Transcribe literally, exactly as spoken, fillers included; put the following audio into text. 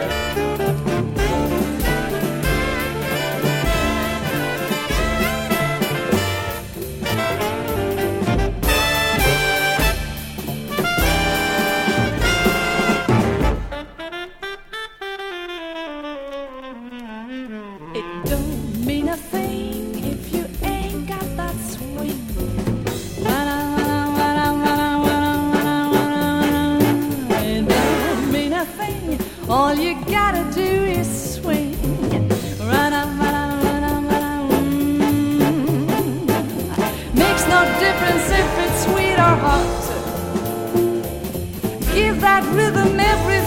It don't mean a thing if you ain't got that swing. It don't mean a thing. All you gotta do is swing. Makes no difference if it's sweet or hot. Give that rhythm every